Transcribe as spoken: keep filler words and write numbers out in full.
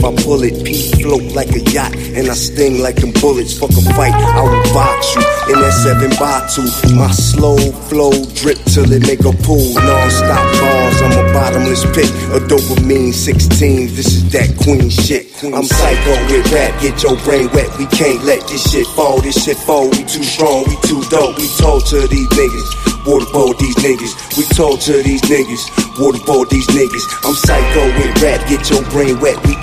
my bullet. Pete float like a yacht, and I sting like them bullets. Fuck a fight, I will box you in that seven by two. My slow flow drip till it make a pool. Non-stop bars, I'm a bottomless pit. A dopamine sixteen, this is that queen shit. I'm psycho with rap, get your brain wet. We can't let this shit fall, this shit fall. We too strong, we too dope. We told to these niggas, waterboard these niggas. We told to these niggas, waterboard these niggas. I'm psycho with rap, get your brain wet. We